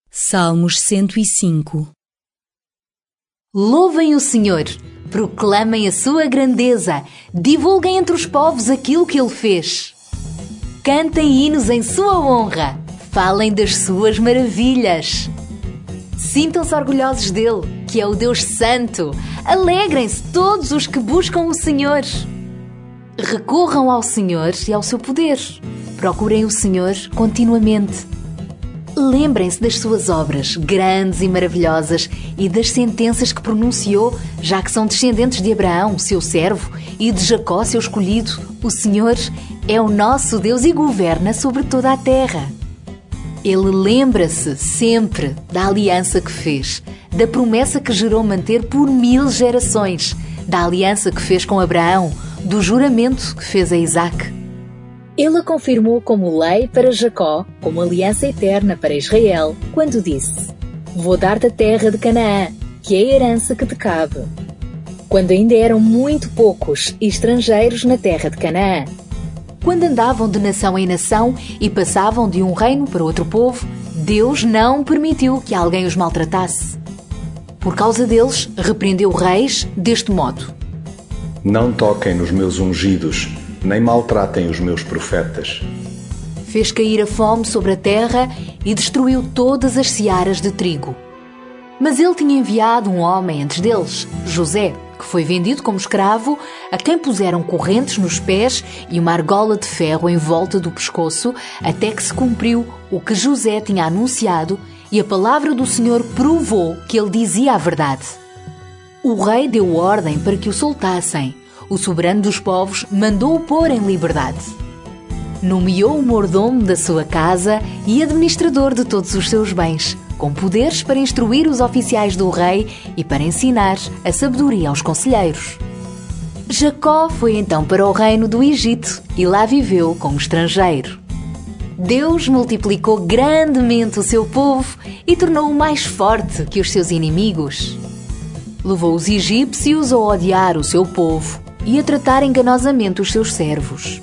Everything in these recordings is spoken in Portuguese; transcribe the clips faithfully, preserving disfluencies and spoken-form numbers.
Salmos cento e cinco. Louvem o Senhor, proclamem a sua grandeza, divulguem entre os povos aquilo que Ele fez. Cantem hinos em sua honra, falem das suas maravilhas. Sintam-se orgulhosos dele, que é o Deus Santo. Alegrem-se todos os que buscam o Senhor. Recorram ao Senhor e ao seu poder. Procurem o Senhor continuamente. Lembrem-se das suas obras, grandes e maravilhosas, e das sentenças que pronunciou, já que são descendentes de Abraão, seu servo, e de Jacó, seu escolhido. O Senhor é o nosso Deus e governa sobre toda a terra. Ele lembra-se sempre da aliança que fez, da promessa que jurou manter por mil gerações, da aliança que fez com Abraão, do juramento que fez a Isaque. Ele a confirmou como lei para Jacó, como aliança eterna para Israel, quando disse: Vou dar-te a terra de Canaã, que é a herança que te cabe. Quando ainda eram muito poucos estrangeiros na terra de Canaã. Quando andavam de nação em nação e passavam de um reino para outro povo, Deus não permitiu que alguém os maltratasse. Por causa deles, repreendeu reis deste modo: Não toquem nos meus ungidos, nem maltratem os meus profetas. Fez cair a fome sobre a terra e destruiu todas as searas de trigo. Mas ele tinha enviado um homem antes deles, José, que foi vendido como escravo, a quem puseram correntes nos pés e uma argola de ferro em volta do pescoço, até que se cumpriu o que José tinha anunciado, e a palavra do Senhor provou que ele dizia a verdade. O rei deu ordem para que o soltassem. O soberano dos povos mandou-o pôr em liberdade. Nomeou o mordomo da sua casa e administrador de todos os seus bens, com poderes para instruir os oficiais do rei e para ensinar a sabedoria aos conselheiros. Jacó foi então para o reino do Egito e lá viveu como estrangeiro. Deus multiplicou grandemente o seu povo e tornou-o mais forte que os seus inimigos. Levou os egípcios a odiar o seu povo e a tratar enganosamente os seus servos.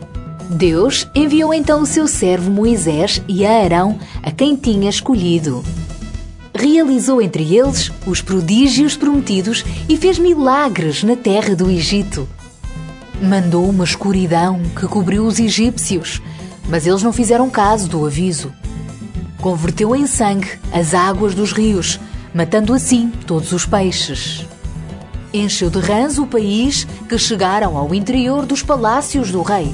Deus enviou então o seu servo Moisés e a Arão, a quem tinha escolhido. Realizou entre eles os prodígios prometidos e fez milagres na terra do Egito. Mandou uma escuridão que cobriu os egípcios, mas eles não fizeram caso do aviso. Converteu em sangue as águas dos rios, matando assim todos os peixes. Encheu de rãs o país que chegaram ao interior dos palácios do rei.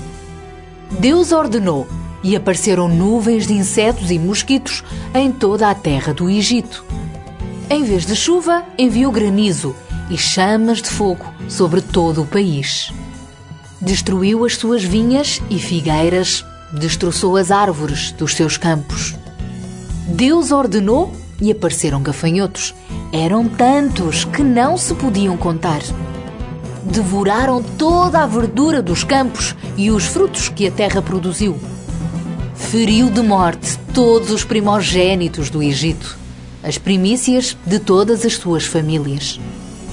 Deus ordenou e apareceram nuvens de insetos e mosquitos em toda a terra do Egito. Em vez de chuva, enviou granizo e chamas de fogo sobre todo o país. Destruiu as suas vinhas e figueiras, destroçou as árvores dos seus campos. Deus ordenou e apareceram gafanhotos. Eram tantos que não se podiam contar. Devoraram toda a verdura dos campos e os frutos que a terra produziu. Feriu de morte todos os primogênitos do Egito, as primícias de todas as suas famílias.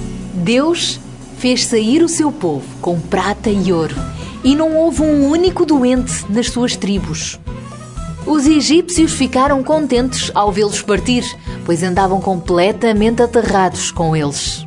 Deus fez sair o seu povo com prata e ouro, e não houve um único doente nas suas tribos. Os egípcios ficaram contentes ao vê-los partir, pois andavam completamente aterrados com eles.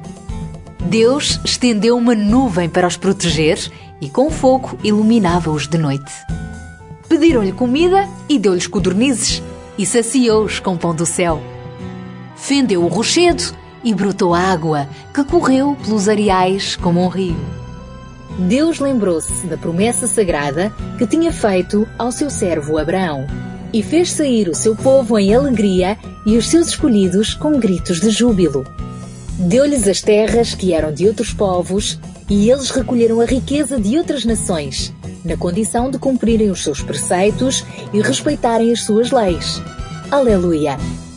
Deus estendeu uma nuvem para os proteger e com fogo iluminava-os de noite. Pediram-lhe comida e deu-lhes codornizes e saciou-os com pão do céu. Fendeu o rochedo e brotou água que correu pelos areais como um rio. Deus lembrou-se da promessa sagrada que tinha feito ao seu servo Abraão e fez sair o seu povo em alegria e os seus escolhidos com gritos de júbilo. Deu-lhes as terras que eram de outros povos e eles recolheram a riqueza de outras nações, na condição de cumprirem os seus preceitos e respeitarem as suas leis. Aleluia!